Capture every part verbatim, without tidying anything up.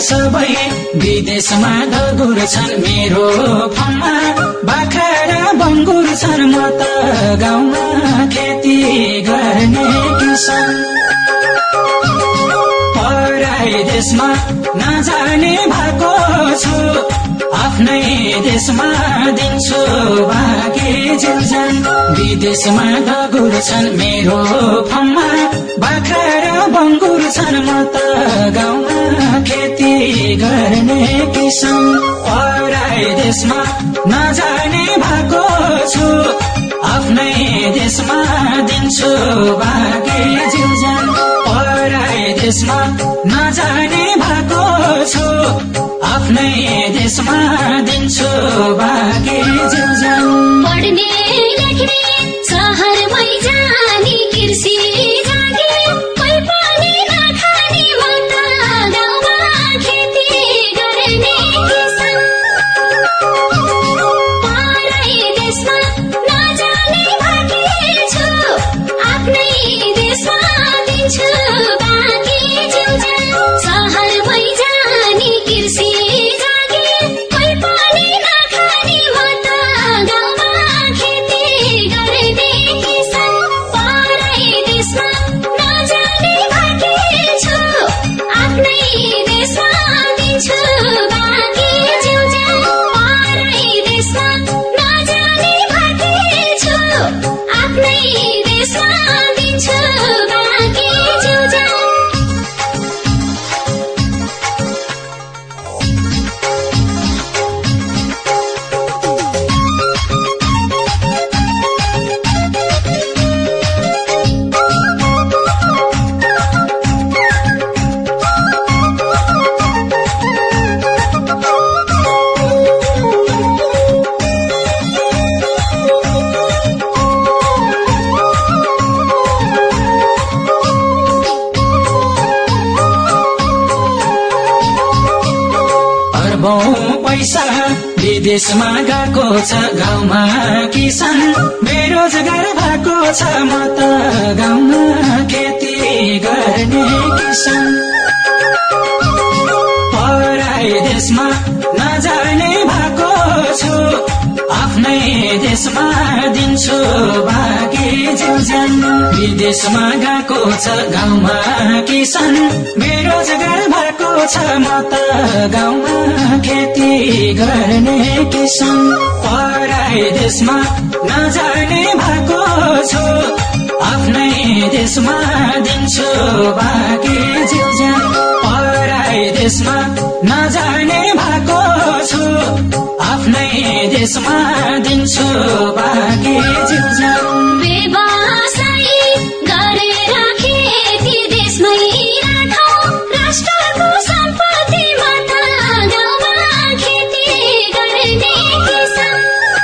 सबै विदेशमा दगुर छन् मेरो फर्ममा बाख्रा र बङ्गुर छन् म त गाउँमा खेती गर्ने किसान पराई देशमा नजाने भएको छु आफ्नै देशमा दिन्छु बाँकी जीवन विदेशमा दगुर छन् मेरो फर्ममा बाख्रा र बङ्गुर छन् म त गाउँमा खेती गर्ने किसान पराई देशमा नजाने भएको छु आफ्नै देशमा दिन्छु बाँकी जीवन पराई देशमा नजाने भएको छु आफ्नै देशमा दिन्छु बाँकी जीवन पढ्ने लेख्ने शहरमै जाने कृषि जाने कोही पनि नखाने म त गाउँमा खेती गर्ने किसान पराई देशमा नजाने बाँकी छु आफ्नै देशमा दिन्छु बाँकी जीवन शहरमै जाने कृषि जाने कोही पनि नखाने म त गाउँमा खेती गर्ने किसान पराई देशमा नजाने बाँकी छु आफ्नै देशमा दिन्छु बाँकी जीवन पराई देशमा नजाने बाँकी छु आफ्नै देशमा दिन्छु बाँकी जीवन पैसा विदेशमा गएको छ गाउँमा किसान बेरोजगार भएको छ म त गाउँमा खेती गर्ने किसान पराई देशमा नजाने भएको छु आफ्नै देशमा दिन्छु बाँकी जीवन विदेशमा गएको छ गाउँमा किसान बेरोजगार भएको छ म त गाउँमा खेती गर्ने किसान पराई देशमा नजाने भएको छु आफ्नै देशमा दिन्छु बाँकी जीवन पराई देशमा नजाने भएको छु आफ्नै देशमा दिन्छु बाँकी जीवन व्यवसाय गरेर खेती देशमै राखौं राष्ट्रको सम्पत्ति म त गाउँमा खेती गर्ने किसान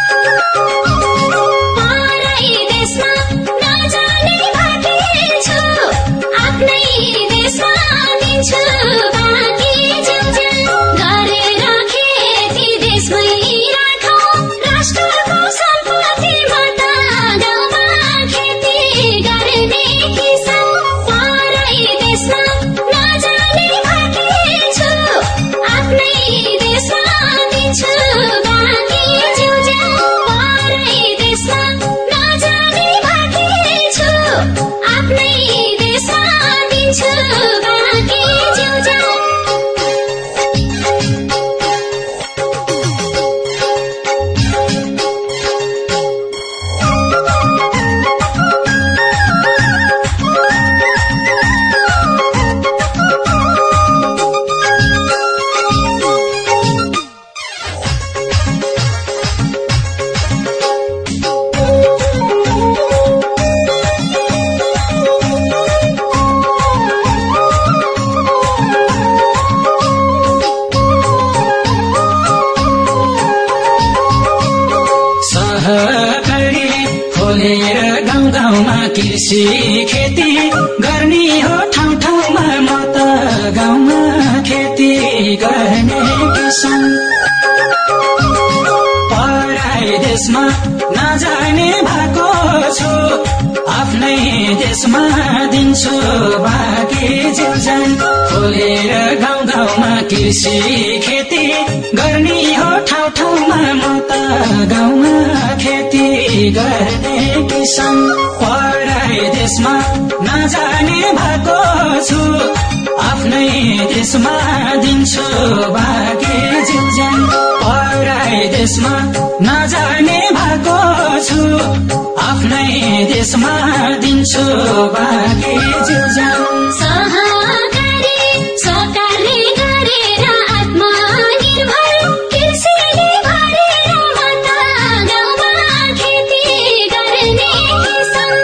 पराई देशमा नजाने बाँकी छु आफ्नै देशमा दिन्छु बाँकी जीवन गरेर खेती देशमै राखौं राष्ट्रको सम्पत्ति म त गाउँमा खेती गर्ने किसान पराई देशमा नजाने बाँकी छु आफ्नै देशमा दिन्छु बाँकी जीवन पराई देशमा नजाने बाँकी छु आफ्नै देशमा दिन्छु बाँकी जीवन सहकारी खोलेर गाउँ गाउँमा कृषि खेती गर्ने हो ठाउँ ठाउँमा म त गाउँमा खेती गर्ने किसान पराई देशमा नजाने भएको छु आफ्नै देशमा दिन्छु बाँकी जीवन खोलेर गाउँ गाउँ गाउँमा कृषि खेती गर्ने हो ठाउँ ठाउँमा म त गाउँमा खेती गर्ने किसान पराई देशमा नजाने भएको छु आफ्नै देशमा दिन्छु बाँकी जीवज्यान पराई देशमा नजाने भएको छु आफ्नै देशमा दिन्छु बाँकी जीवज्यान सहकारी सहकारी गरेर आत्मनिर्भर कृषिले भरेर म त गाउँमा खेती गर्ने किसान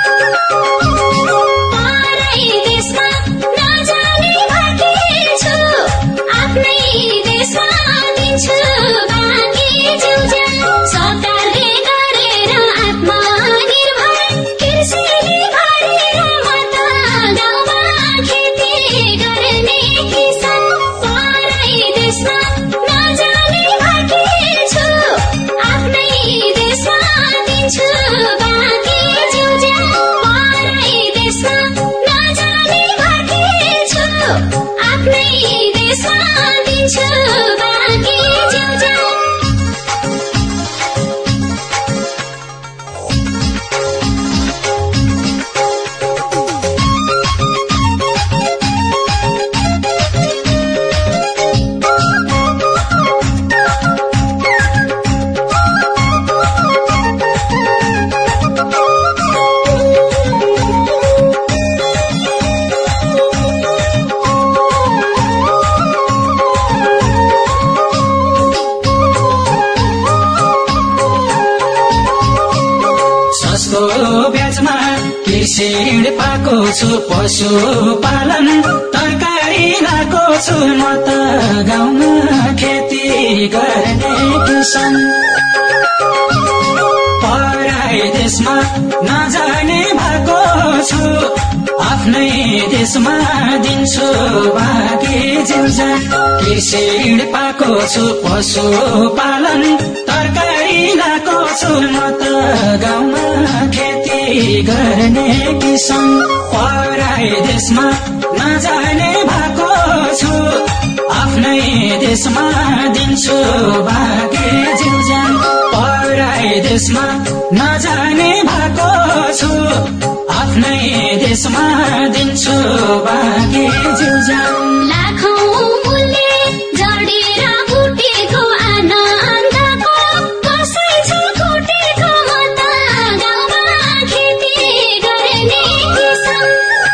पराई देशमा नजाने बाँकी छु आफ्नै देशमा दिन्छु बाँकी जीवज्यान सहकारी गरेर आत्मनिर्भर कृषिले भरेर म त गाउँमा खेती गर्ने किसान पराई देशमा नजाने बाँकी छु आफ्नै देशमा दिन्छु बाँकी जीवज्यान पराई देशमा नजाने बाँकी छु आफ्नै देशमा दिन्छु बाँकी जीवज्यान सस्तो ब्याजमा कृषि पाएको छु पशुपालन तरकारी लाएको छु म त गाउँमा खेती गर्ने किसान पराई देशमा नजाने भएको छु आफ्नै देशमा दिन्छु बाँकी जीवज्यान कृषि पाएको छु पशुपालन तरकारी लाएको छु म त गाउँमा खेती गर्ने किसान पराई देशमा नजाने भएको छु आफ्नै देशमा दिन्छु बाँकी जीवज्यान पराई देशमा नजाने भएको छु आफ्नै देशमा दिन्छु बाँकी जीवज्यान लाखौं मूल्य जडेर फुटेको आनन्दको कसै छ फुटेको म त गाउँमा खेती गर्ने किसान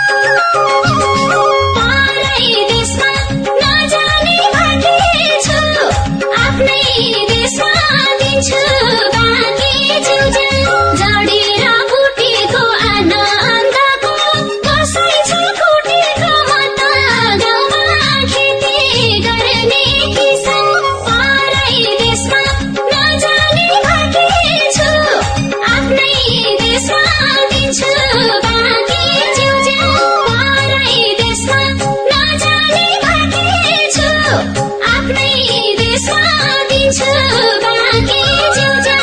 पराई देशमा नजाने बाँकी छु आफ्नै देशमा दिन्छु बाँकी जीवज्यान जडेर फुटेको आनन्दको कसै छ फुटेको म त गाउँमा खेती गर्ने किसान पराई देशमा नजाने बाँकी छु आफ्नै देशमा दिन्छु बाँकी जीवज्यान पराई देशमा नजाने बाँकी छु आफ्नै देशमा दिन्छु बाँकी जीवज्यान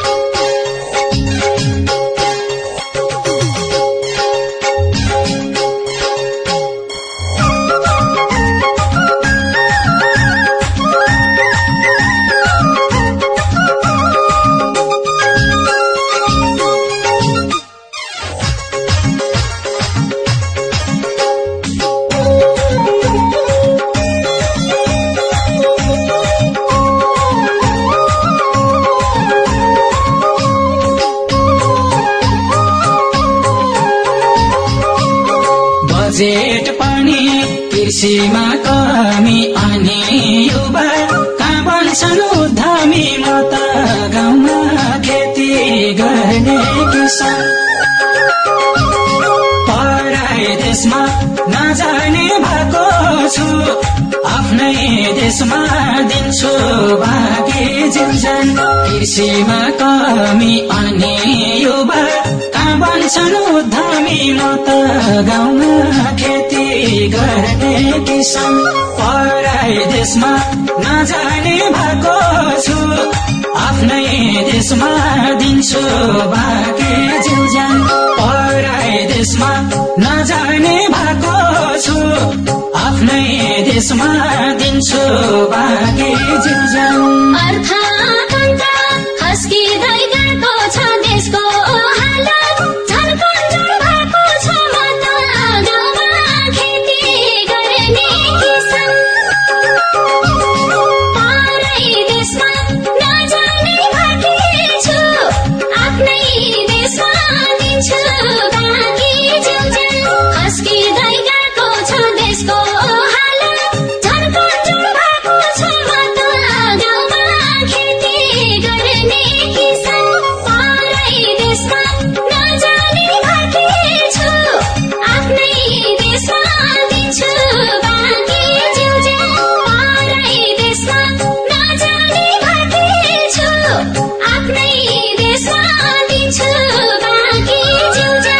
बजेट पनि कृषिमा कमी अनि युवा कहाँ बन्छन् उद्यमी म त गाउँमा खेती गर्ने किसान पराई देशमा नजाने भएको छु आफ्नै देशमा दिन्छु बाँकी जीवज्यान कृषिमा कमी अनि युवा कहाँ बन्छन् उद्यमी म त गाउँमा खेती गर्ने किसान पराई देशमा नजाने भएको छु आफ्नै देशमा दिन्छु बाँकी जीवज्यान पराई देशमा नजाने भएको छु आफ्नै देश देशमा दिन्छु बाँकी जीवजन अर्थतन्त्र खस्किँदै गएको छ देशको हालत झन् कमजोर भएको छ म त गाउँमा खेती गर्ने किसान परै देशमा नजाने बाँकी छु आफ्नै देशमा दिन्छु बाँकी जीवजन खस्किँदै गएको छ देशको हालत झन् कमजोर भएको छ म त गाउँमा खेती गर्ने किसान परै देशमा नजाने बाँकी छु आफ्नै देशमा दिन्छु बाँकी जीवजन परै देशमा नजाने बाँकी छु आफ्नै देशमा दिन्छु बाँकी जीवजन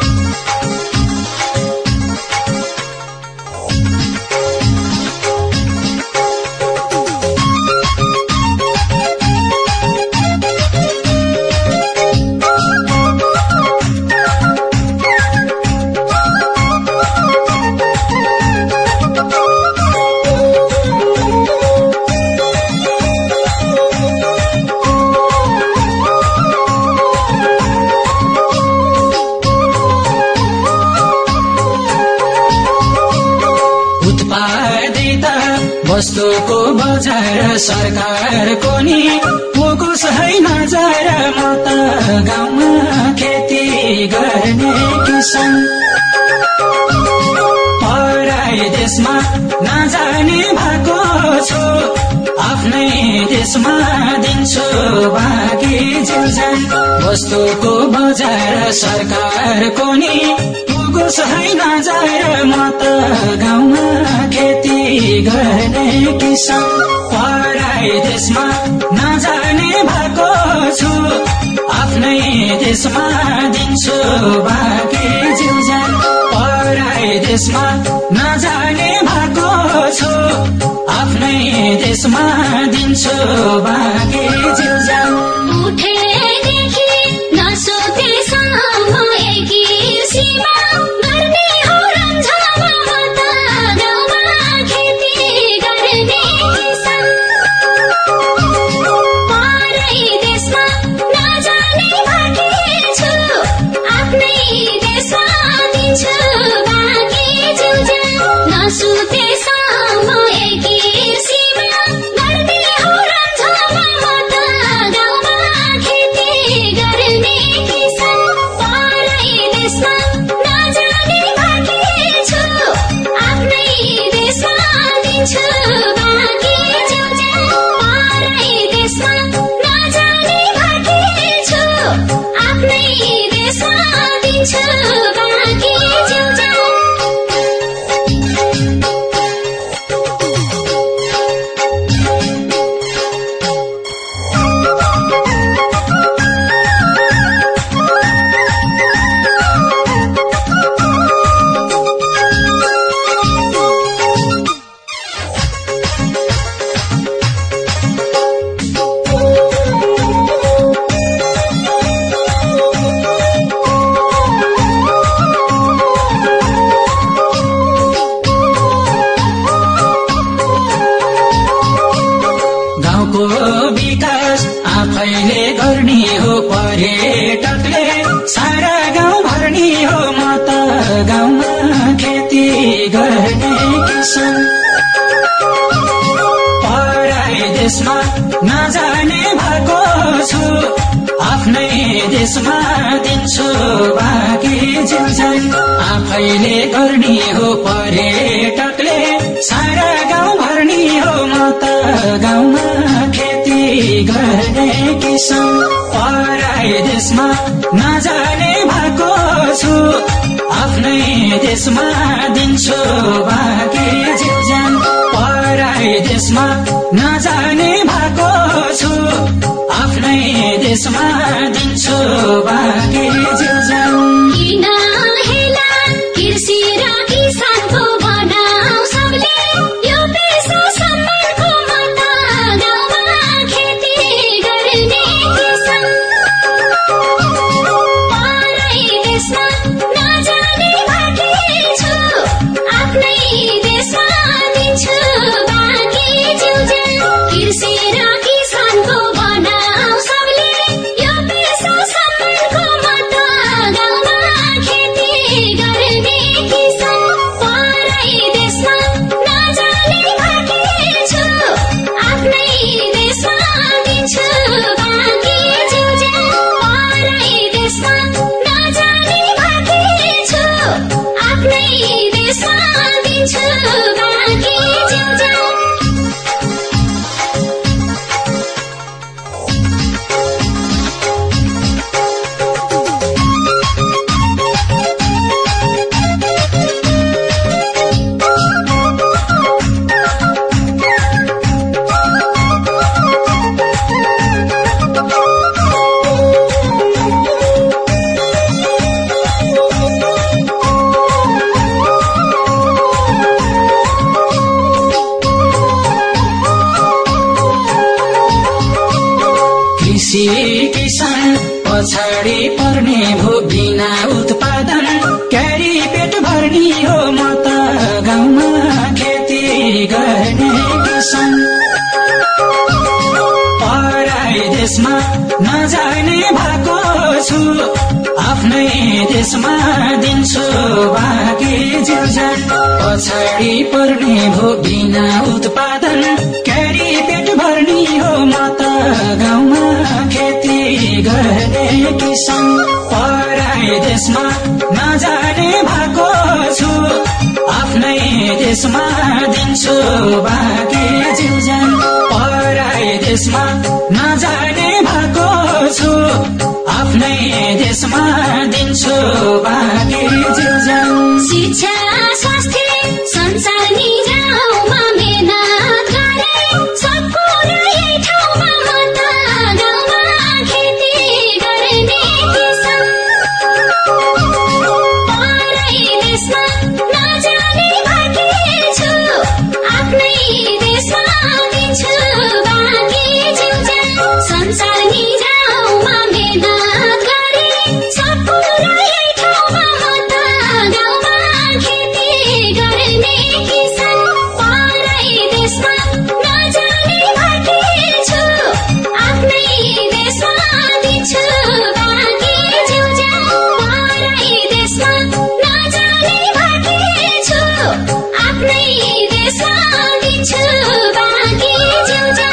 उत्पादित वस्तुको बजार सरकारको नि फोकस होइन जरा म त गाउँमा खेती गर्ने किसान पराई देशमा नजाने भएको छु आफ्नै देशमा दिन्छु बाँकी जीवजन वस्तुको बजार सरकारको नि फोकस होइन जरा म त गाउँमा खेती गर्ने किसान पराई देशमा नजाने भएको छु आफ्नै देशमा दिन्छु बाँकी जीवजन पराई देशमा नजाने भएको छु आफ्नै देशमा दिन्छु बाँकी जीवजन उठेदेखि नसुतेसम्म एकी सीमा गर्ने हो रन्झामा म त गाउँमा खेती गर्ने किसान परै देशमा नजाने बाँकी छु आफ्नै देशमा दिन्छु बाँकी जीवजन नसुतेसम्म एकी सीमा गर्ने हो रन्झामा म त गाउँमा खेती गर्ने किसान परै देशमा नजाने बाँकी छु आफ्नै देशमा दिन्छु बाँकी जीवजन परै देशमा नजाने बाँकी छु आफ्नै देशमा दिन्छु बाँकी जीवजन गाउँको विकास आफैले गर्ने हो पर्यटकले सारा गाउँ भर्ने हो म त गाउँमा खेती गर्ने किसान पराई देशमा नजाने भएको छु आफ्नै देशमा दिन्छु बाँकी जीवजन आफैले गर्ने हो पर्यटकले सारा गाउँ भर्ने हो म त गाउँमा खेती गर्ने किसान पराई देशमा नजाने भएको छु आफ्नै देशमा दिन्छु बाँकी जीवजन पराई देशमा नजाने भएको छु आफ्नै देशमा दिन्छु बाँकी जीवजन किन हेला कृषि र किसानको बनाऊ सबले यो पेशा सम्मानको म त गाउँमा खेती गर्ने किसान परै देशमा नजाने बाँकी छु पछाडि पर्ने भो बिना उत्पादन क्यारी पेट भर्ने हो म त गाउँमा खेती गर्ने किसान पराई देशमा नजाने भएको छु आफ्नै देशमा दिन्छु बाँकी जीवजन पछाडि पर्ने भो बिना उत्पादन क्यारी पेट भर्ने हो म त गाउँमा खेती गर्ने किसान पराई देशमा नजाने भएको छु आफ्नै देशमा दिन्छु बाँकी जीवजन पराई देशमा नजाने भएको छु आफ्नै देशमा दिन्छु बाँकी जीवजन शिक्षा स्वास्थ्य संसार नि जाउमा मेहनत गरे सब कुरा यही ठाउँमा म त गाउँमा खेती गर्ने किसान पराई देशमा नजाने बाँकी छु आफ्नै देशमा दिन्छु बाँकी जीवजन संसार नि जाउमा मेहनत गरे सब कुरा यही ठाउँमा म त गाउँमा खेती गर्ने किसान पराई देशमा नजाने बाँकी छु आफ्नै देशमा दिन्छु बाँकी जीवजन पराई देशमा नजाने बाँकी छु आफ्नै देशमा दिन्छु बाँकी जीवजन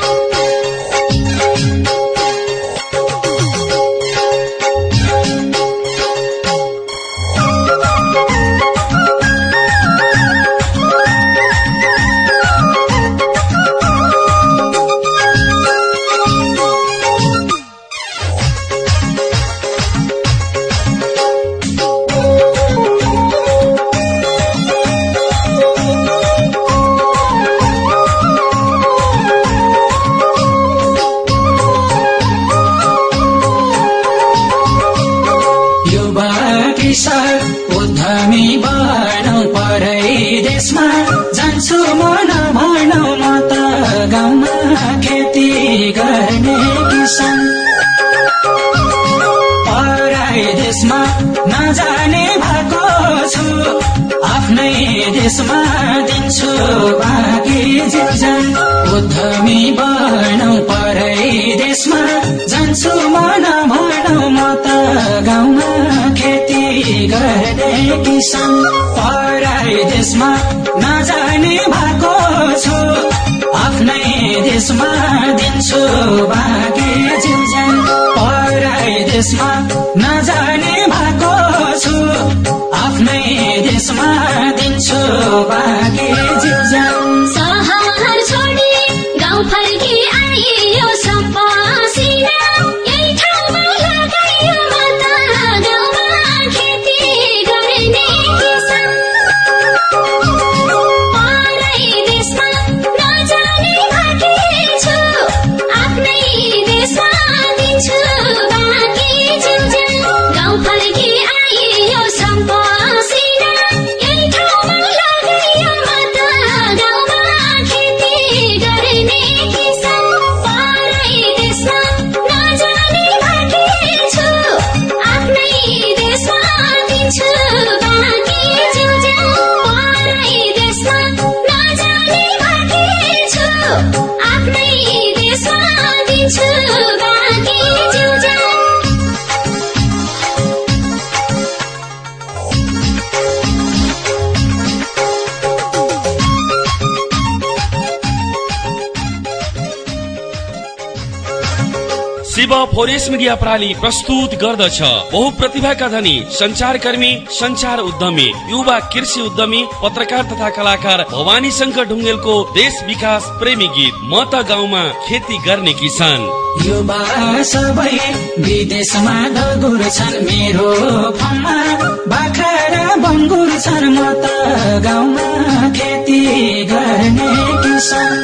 उद्यमी बनौँ परै देशमा जान्छु म नभनौ म त गाउँमा खेती गर्ने किसान पराई देशमा नजाने भएको छु आफ्नै देशमा दिन्छु बाँकी जीवजन उद्यमी बनौँ परै देशमा जान्छु म नभनौ म त गाउँमा खेती गर्ने किसान पराई देशमा नजाने भएको छु आफ्नै देशमा दिन्छु बाँकी जीवजन पराई देशमा नजाने भएको छु आफ्नै देशमा दिन्छु बाँकी जीवजन सहर छोडी गाउँ फर्की आइयो सब पसिना यही ठाउँमा लगाइयो म त गाउँमा खेती गर्ने किसान पराई देशमा नजाने बाँकी छु आफ्नै देशमा दिन्छु बाँकी जीवजन गाउँ फर्की आइयो सब पसिना यही ठाउँमा लगाइयो म त गाउँमा खेती गर्ने किसान पराई देशमा नजाने बाँकी छु आफ्नै देशमा दिन्छु बाँकी जीवजन पराई देशमा नजाने बाँकी छु आफ्नै देशमा दिन्छु बाँकी जीवजन शिव फोरेस्ट मिडिया प्राली प्रस्तुत गर्दछ बहुप्रतिभाका धनी संचारकर्मी संचार उद्यमी युवा कृषि उद्यमी पत्रकार तथा कलाकार भवानी शंकर ढुङ्गेलको देश विकास प्रेमी गीत म त गाउँमा खेती गर्ने किसान युवा सबै विदेशमा दगुर छन् मेरो फर्ममा बाख्रा र बङ्गुर छन् म त गाउँमा खेती गर्ने किसान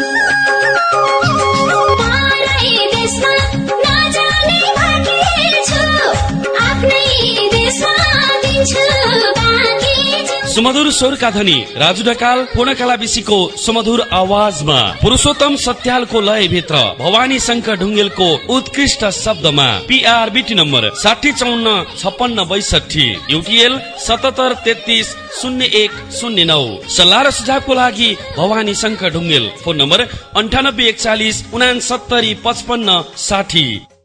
पराई देशमा नजाने बाँकी छु आफ्नै देशमा दिन्छु बाँकी सुमधुर स्वरका धनी राजु ढकाल पूर्णकला विशीको सुमधुर आवाजमा पुरुषोत्तम सत्यालको लयभित्र भवानी शंकर ढुङ्गेलको उत्कृष्ट शब्दमा पीआरबीटी नम्बर साठी चौन्न छप्पन्न बैसठी युटीएल सतहत्तर तेत्तीस शून्य एक शून्य नौ। सल्लाह र सुझावको लागि भवानी शंकर ढुङ्गेल। फोन नम्बर अन्ठानब्बे एकचालिस उनासत्तरी पचपन्न साठी।